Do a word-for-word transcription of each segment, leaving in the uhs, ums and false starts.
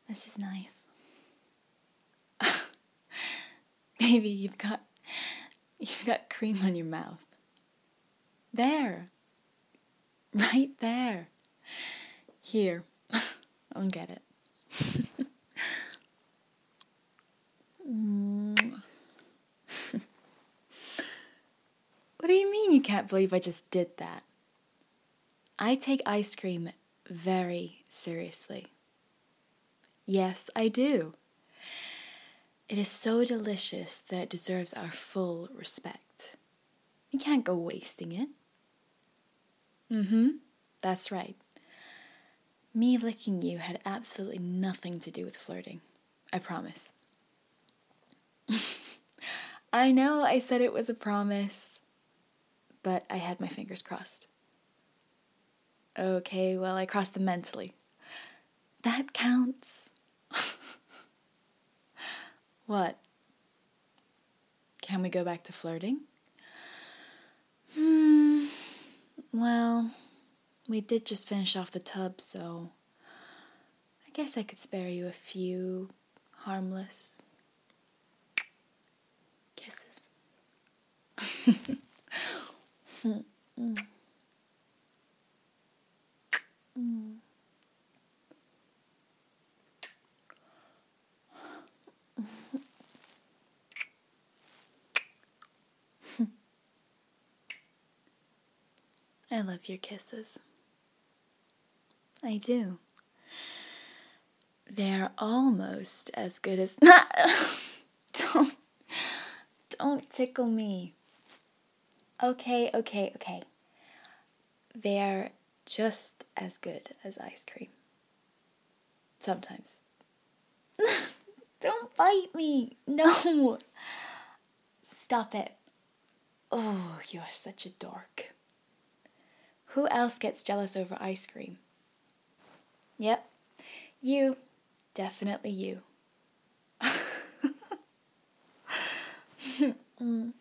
This is nice. Baby, you've got, you've got cream on your mouth. There. Right there. Here. I'll get it. mm. What do you mean you can't believe I just did that? I take ice cream very seriously. Yes, I do. It is so delicious that it deserves our full respect. You can't go wasting it. Mm-hmm, that's right. Me licking you had absolutely nothing to do with flirting. I promise. I know I said it was a promise, but I had my fingers crossed. Okay, well, I crossed them mentally. That counts. What? Can we go back to flirting? Hmm, well, we did just finish off the tub, so I guess I could spare you a few harmless kisses. mm. Mm. Mm. I love your kisses. I do. They're almost as good as... don't, don't tickle me. Okay, okay, okay. They're just as good as ice cream. Sometimes. Don't bite me. No. Stop it. Oh, you are such a dork. Who else gets jealous over ice cream? Yep. You. Definitely you. mm.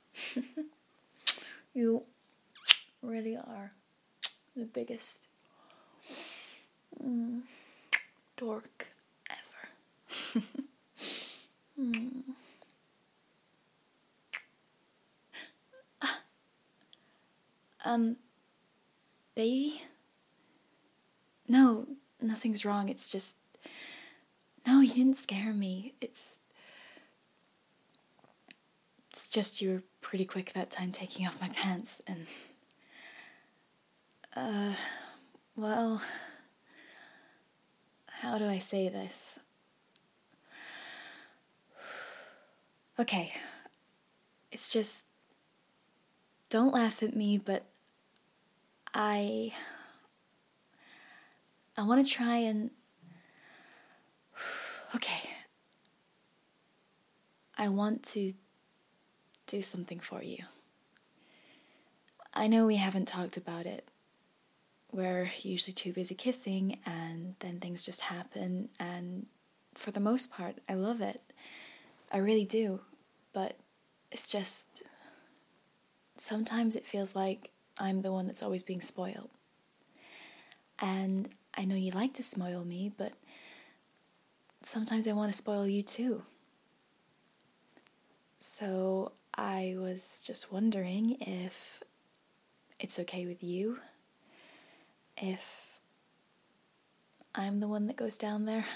You really are the biggest mm, dork ever. mm. Um, baby? No, nothing's wrong. It's just... No, you didn't scare me. It's... It's just you were pretty quick that time taking off my pants, and... Uh, well... How do I say this? Okay. It's just... Don't laugh at me, but... I... I want to try and... Okay. I want to do something for you. I know we haven't talked about it. We're usually too busy kissing, and then things just happen, and for the most part, I love it. I really do. But it's just... Sometimes it feels like I'm the one that's always being spoiled. And I know you like to spoil me, but sometimes I want to spoil you too. So I was just wondering if it's okay with you, if I'm the one that goes down there.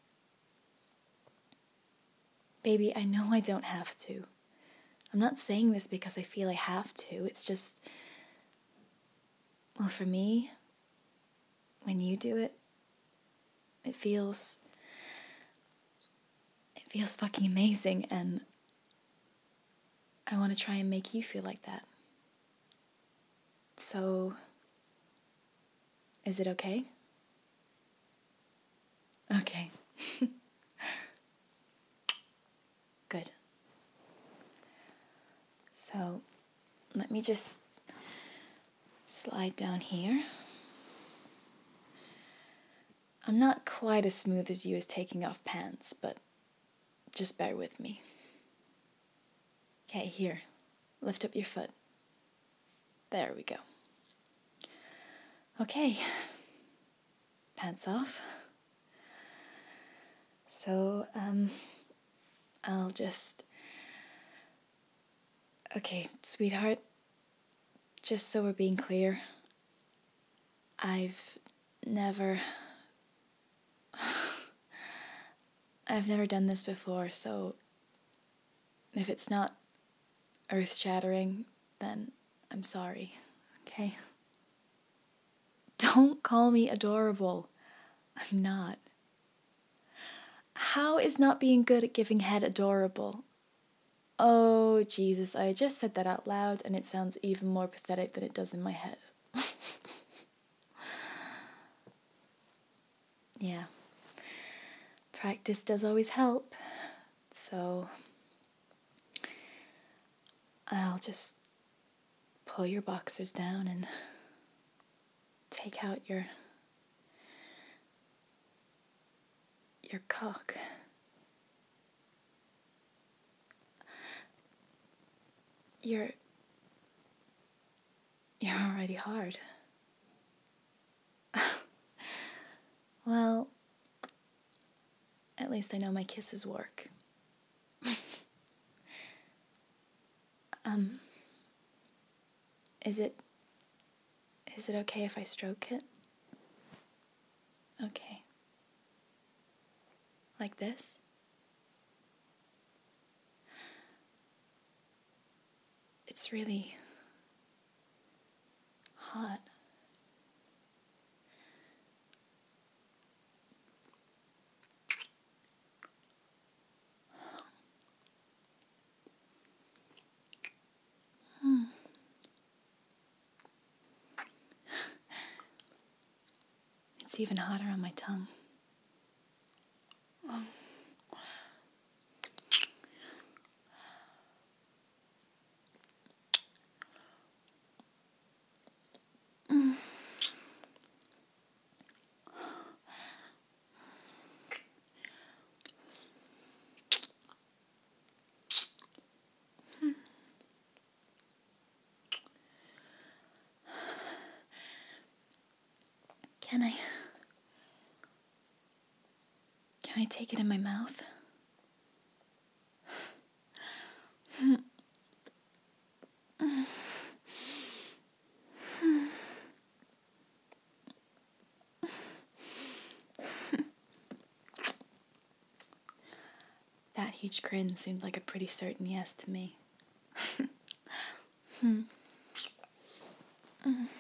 Baby, I know I don't have to. I'm not saying this because I feel I have to. It's just, well, for me, when you do it, it feels, it feels fucking amazing, and I want to try and make you feel like that. So, is it okay? Okay. Good. So, let me just slide down here. I'm not quite as smooth as you as taking off pants, but just bear with me. Okay, here. Lift up your foot. There we go. Okay. Pants off. So, um, I'll just... Okay, sweetheart, just so we're being clear, I've never... I've never done this before, so if it's not earth-shattering, then I'm sorry, okay? Don't call me adorable. I'm not. How is not being good at giving head adorable? Oh, Jesus, I just said that out loud and it sounds even more pathetic than it does in my head. Yeah. Practice does always help, so I'll just pull your boxers down and take out your your cock. You're you're already hard. Well, at least I know my kisses work. um, is it, is it okay if I stroke it? Okay. Like this? It's really hot. Hmm. It's even hotter on my tongue. Oh. Mm. Can I... Can I take it in my mouth? That huge grin seemed like a pretty certain yes to me. hmm. Mm.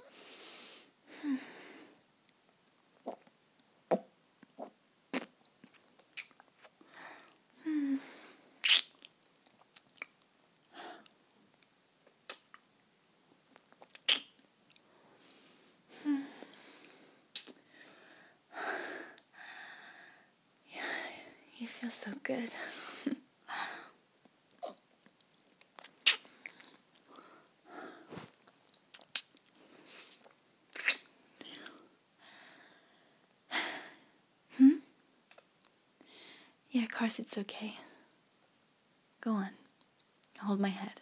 You feel so good. hmm? Yeah, of course it's okay. Go on. Hold my head.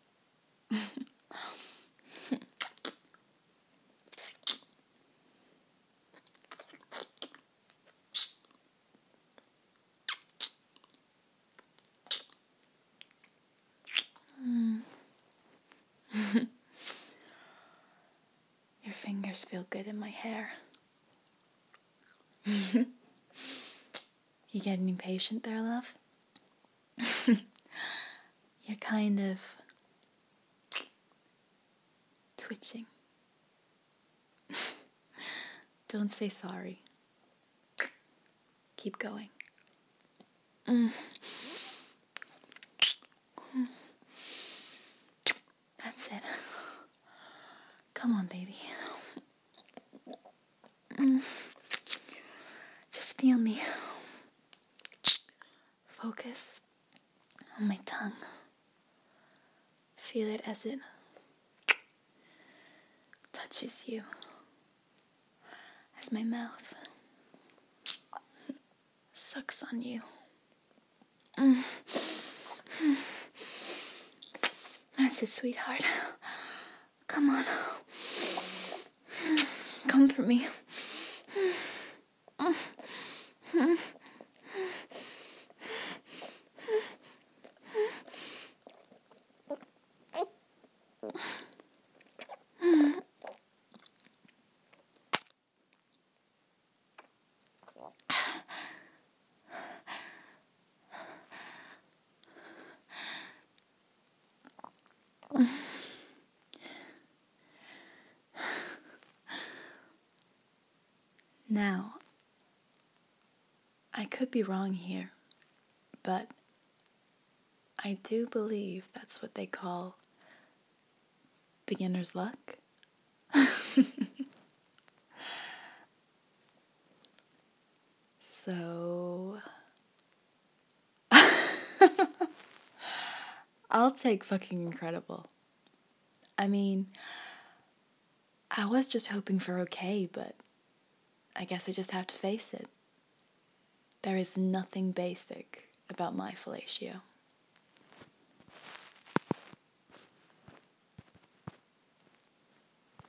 mm. Your fingers feel good in my hair. You getting impatient there, love? You're kind of twitching. Don't say sorry. Keep going. Mm. That's it. Come on, baby. Mm. Just feel me. Focus on my tongue. Feel it as it touches you. As my mouth sucks on you. Mm. That's it, sweetheart. Come on. Come for me. Now, I could be wrong here, but I do believe that's what they call beginner's luck. So, I'll take fucking incredible. I mean, I was just hoping for okay, but I guess I just have to face it. There is nothing basic about my fellatio.